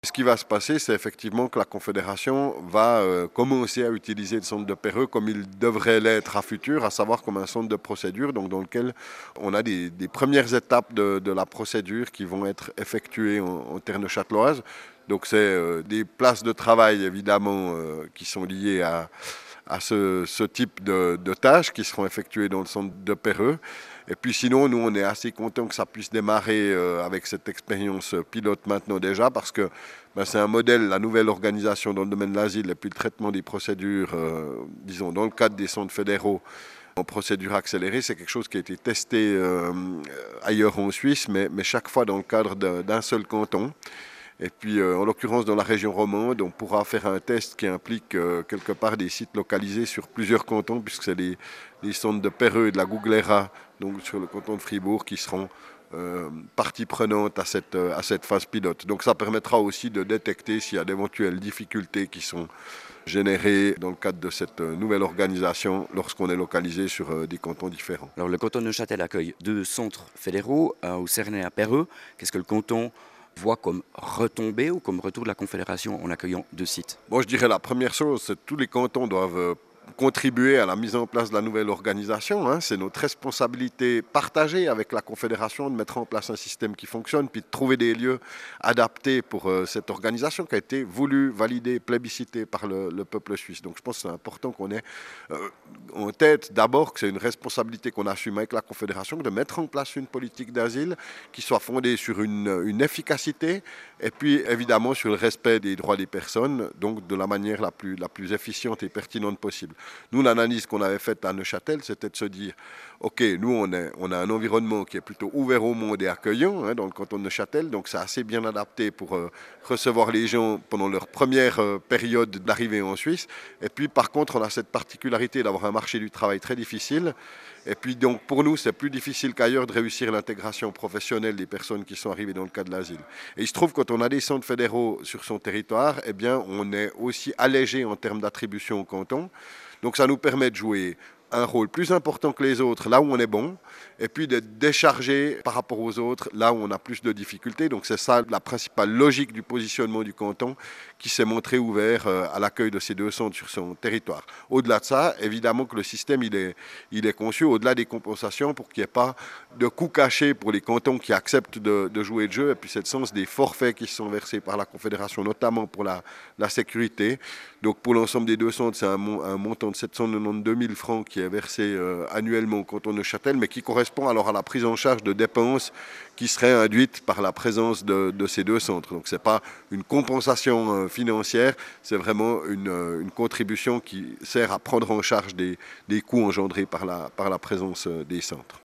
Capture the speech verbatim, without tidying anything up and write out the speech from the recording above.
Ce qui va se passer, c'est effectivement que la Confédération va euh, commencer à utiliser le centre de Perreux comme il devrait l'être à futur, à savoir comme un centre de procédure, donc dans lequel on a des, des premières étapes de, de la procédure qui vont être effectuées en, en terre châteloise. Donc c'est euh, des places de travail évidemment euh, qui sont liées à, à ce, ce type de, de tâches qui seront effectuées dans le centre de Perreux. Et puis sinon, nous, on est assez contents que ça puisse démarrer euh, avec cette expérience pilote maintenant déjà, parce que ben, c'est un modèle, la nouvelle organisation dans le domaine de l'asile et puis le traitement des procédures, euh, disons, dans le cadre des centres fédéraux en procédure accélérée, c'est quelque chose qui a été testé euh, ailleurs en Suisse, mais, mais chaque fois dans le cadre d'un seul canton. Et puis, euh, en l'occurrence, dans la région romande, on pourra faire un test qui implique euh, quelque part des sites localisés sur plusieurs cantons, puisque c'est les, les centres de Perreux et de la Gouglera, donc sur le canton de Fribourg, qui seront euh, partie prenante à cette, à cette phase pilote. Donc ça permettra aussi de détecter s'il y a d'éventuelles difficultés qui sont générées dans le cadre de cette nouvelle organisation lorsqu'on est localisé sur euh, des cantons différents. Alors le canton de Neuchâtel accueille deux centres fédéraux, un au Cernay et à Perreux. Qu'est-ce que le canton voit comme retombée ou comme retour de la Confédération en accueillant deux sites? Bon, je dirais la première chose, c'est que tous les cantons doivent euh, contribuer à la mise en place de la nouvelle organisation. Hein. C'est notre responsabilité partagée avec la Confédération de mettre en place un système qui fonctionne, puis de trouver des lieux adaptés pour euh, cette organisation qui a été voulue, validée, plébiscitée par le, le peuple suisse. Donc je pense que c'est important qu'on ait euh, en tête d'abord que c'est une responsabilité qu'on assume avec la Confédération de mettre en place une politique d'asile qui soit fondée sur une, une efficacité et puis évidemment sur le respect des droits des personnes, donc de la manière la plus, la plus efficiente et pertinente possible. Nous, l'analyse qu'on avait faite à Neuchâtel, c'était de se dire, OK, nous, on, est, on a un environnement qui est plutôt ouvert au monde et accueillant, hein, dans le canton de Neuchâtel, donc c'est assez bien adapté pour euh, recevoir les gens pendant leur première euh, période d'arrivée en Suisse. Et puis, par contre, on a cette particularité d'avoir un marché du travail très difficile. Et puis, donc, pour nous, c'est plus difficile qu'ailleurs de réussir l'intégration professionnelle des personnes qui sont arrivées dans le cas de l'asile. Et il se trouve, quand on a des centres fédéraux sur son territoire, eh bien, on est aussi allégé en termes d'attribution au canton. Donc ça nous permet de jouer un rôle plus important que les autres là où on est bon, et puis d'être déchargé par rapport aux autres là où on a plus de difficultés. Donc c'est ça la principale logique du positionnement du canton qui s'est montré ouvert à l'accueil de ces deux centres sur son territoire. Au-delà de ça, évidemment que le système il est, il est conçu au-delà des compensations pour qu'il n'y ait pas de coûts cachés pour les cantons qui acceptent de, de jouer le jeu, et puis c'est le sens des forfaits qui sont versés par la Confédération, notamment pour la, la sécurité. Donc pour l'ensemble des deux centres, c'est un, un montant de sept cent quatre-vingt-douze mille francs qui est versé euh, annuellement au canton de Neuchâtel, mais qui correspond alors à la prise en charge de dépenses qui seraient induites par la présence de, de ces deux centres. Donc ce n'est pas une compensation euh, financière, c'est vraiment une, euh, une contribution qui sert à prendre en charge des, des coûts engendrés par la, par la présence euh, des centres.